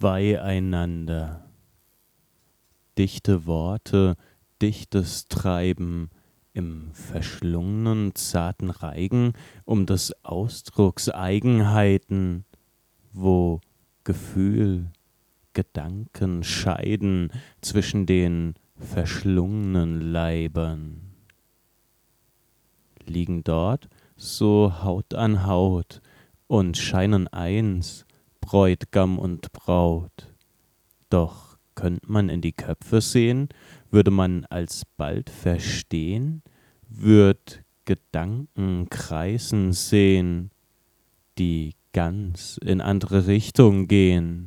beieinander. Dichte Worte, dichtes Treiben im verschlungenen, zarten Reigen um des Ausdrucks Eigenheiten, wo Gefühl, Gedanken scheiden zwischen den verschlungenen Leibern. Liegen dort so Haut an Haut und scheinen eins, Bräut'gam und Braut. Doch könnt man in die Köpfe sehen, würde man alsbald verstehen, würd Gedanken kreisen sehen, die ganz in andere Richtung gehen.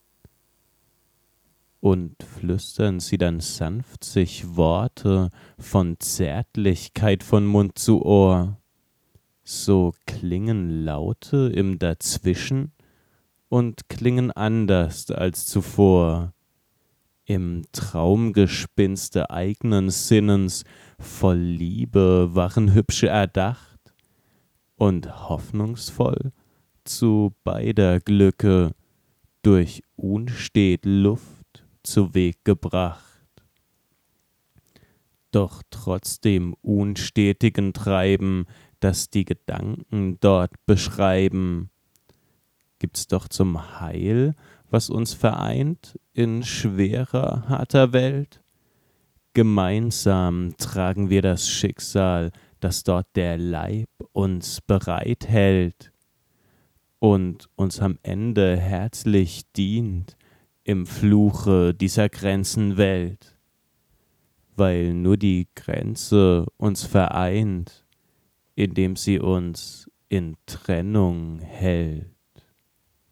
Und flüstern sie dann sanft sich Worte von Zärtlichkeit von Mund zu Ohr, so klingen Laute im Dazwischen und klingen anders als zuvor. Im Traumgespinste eignen Sinnens voll Liebe waren hübsche erdacht und hoffnungsvoll zu beider Glücke durch unstet Luft zu Weg gebracht. Doch trotz dem unstetigen Treiben, das die Gedanken dort beschreiben, gibt's doch zum Heil, was uns vereint in schwerer, harter Welt. Gemeinsam tragen wir das Schicksal, das dort der Leib uns bereithält und uns am Ende herzlich dient im Fluche dieser Grenzenwelt, weil nur die Grenze uns vereint, indem sie uns in Trennung hält.